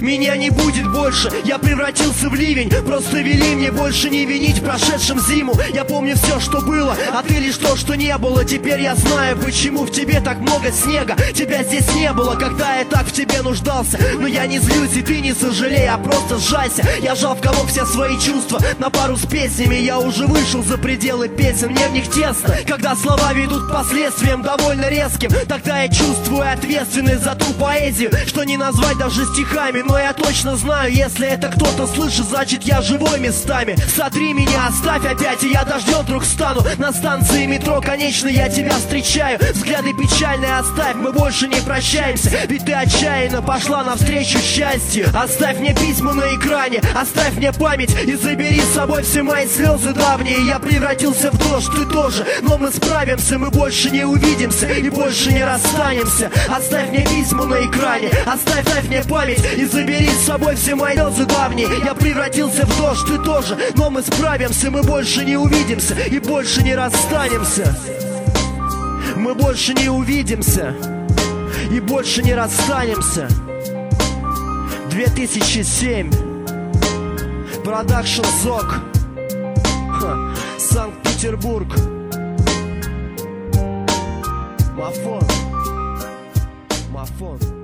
меня не будет больше. Я превратился в ливень, просто вели мне больше не винить в прошедшем зиму. Я помню все, что было, а ты лишь то, что не было. Теперь я знаю, почему в тебе так много снега. Тебя здесь не было, когда я так в тебе нуждался. Но я не злюсь, и ты не сожалей, а просто сжайся. Я жал в комок все свои чувства на пару с песнями. Я уже вышел за пределы песен, мне в них тесно. Когда слова ведут к последствиям довольно резким, тогда я чувствую ответственность за ту поэзию, что не назвать даже стихами. Но я точно знаю, если это кто-то слышит, значит я живой местами. Сотри меня, оставь опять, и я дождем вдруг стану. На станции метро, конечно, я тебя встречаю. Взгляды печальные оставь, мы больше не прощаемся. Ведь ты отчаянно пошла навстречу счастью. Оставь мне письма на экране, оставь мне память и забери с собой все мои слезы давние. Я превратился в дождь, ты тоже, но мы справимся. Мы больше не увидимся и больше не расстанемся. Оставь мне письма на экране, оставь мне память и забери с собой все мои слезы давние. Я превратился в дождь, ты тоже, но мы справимся. Мы больше не увидимся и больше не расстанемся. Мы больше не увидимся и больше не расстанемся. 2007. Продакшн ЗОК. Санкт-Петербург. Мафон.